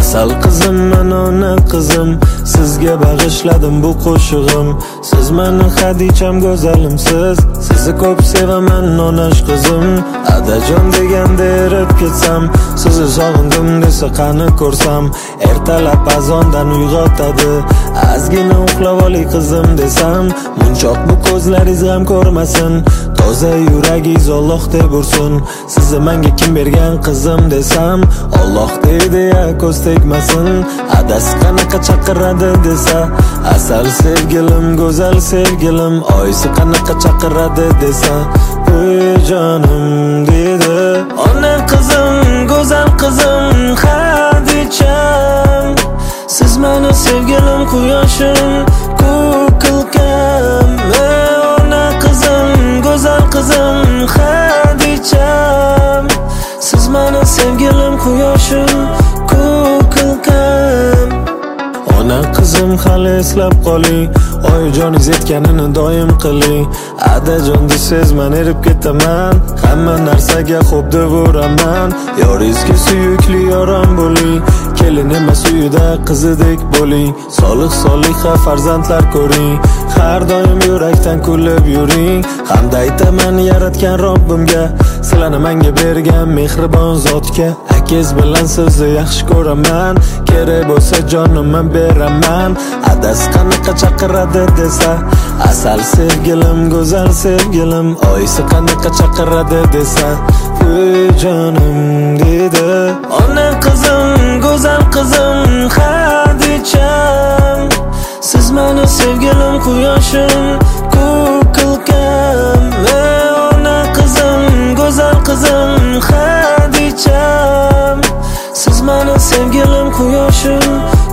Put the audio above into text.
Asal qizim, men ona qizim, sizga bag'ishladim bu qo'shig'im. Siz meni Xadicham go'zalimsiz, sizni ko'p sevaman onash qizim. Adajon deganda erib ketsam, sizni sog'indim desa qani ko'rsam. Ertalab azondan uyg'otadi, ozgina uxlab oling qizim desam. Munchoq bu ko'zlaringiz ham ko'rmasin, toza yuragingiz Alloh deb ursin. Sizni menga kim bergan qizim desam, Alloh deydi ya ko'z tegmasin. Adasi qanaqa chaqiradi desa, asal sevgilim, go'zal sevgilim. Oysi qanaqa chaqiradi desa, voy jonim deydi. Ona qizim, go'zal qizim Xadicham, siz meni sevgilim, quyoshim, ko'kilkam. Ona qizim, go'zal qizim Xadicham, siz meni sevgilim, quyoshim, ko'kilkam. Ona qizim hali eslab qoling, oyijoningiz aytganini doim qiling. Adajon desiz men erib ketaman, hamma narsaga xo'p deb uraman. Yoringizga suyukli yoram bo'ling, kelin emas uyida qizidek bo'ling. Solih soliha farzandlar ko'ring, har doim yurakdan kulib yuring. Hamda aytaman yaratgan Robbimga, sizlarni menga bergan mehribon zotga. Akangiz bilan sizni yaxshi ko'raman, kerak bo'lsa jonimni beraman. Adasi qanaqa chaqiradi desa, asal sevgilim, go'zal sevgilim. Oysi qanaqa chaqiradi desa, voy jonim deydi. Ona qizim, go'zal qizim Xadicham, siz meni sevgilim, quyoshim, ko'kilkam. Ona qizim, go'zal qizim Xadicham, siz meni sevgilim, quyoshim,